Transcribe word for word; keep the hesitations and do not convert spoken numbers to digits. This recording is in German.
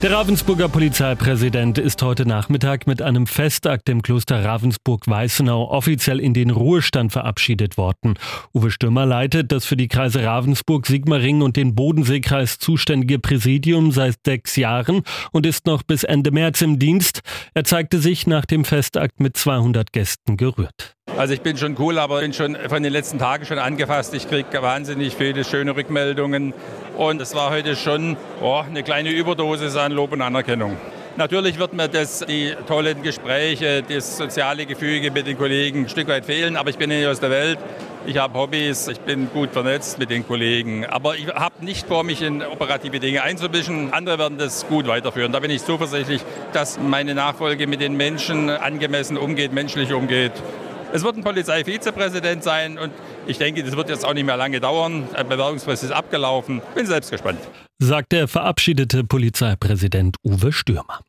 Der Ravensburger Polizeipräsident ist heute Nachmittag mit einem Festakt im Kloster Ravensburg-Weißenau offiziell in den Ruhestand verabschiedet worden. Uwe Stürmer leitet das für die Kreise Ravensburg, Sigmaringen und den Bodenseekreis zuständige Präsidium seit sechs Jahren und ist noch bis Ende März im Dienst. Er zeigte sich nach dem Festakt mit zweihundert Gästen gerührt. Also ich bin schon cool, aber bin schon von den letzten Tagen schon angefasst. Ich kriege wahnsinnig viele schöne Rückmeldungen und es war heute schon oh, eine kleine Überdosis an Lob und Anerkennung. Natürlich wird mir das, die tollen Gespräche, das soziale Gefüge mit den Kollegen ein Stück weit fehlen, aber ich bin ja nicht aus der Welt. Ich habe Hobbys, ich bin gut vernetzt mit den Kollegen, aber ich habe nicht vor, mich in operative Dinge einzumischen. Andere werden das gut weiterführen. Da bin ich zuversichtlich, dass meine Nachfolge mit den Menschen angemessen umgeht, menschlich umgeht. Es wird ein Polizeivizepräsident sein und ich denke, das wird jetzt auch nicht mehr lange dauern. Ein Bewerbungsfrist ist abgelaufen. Bin selbst gespannt. Sagt der verabschiedete Polizeipräsident Uwe Stürmer.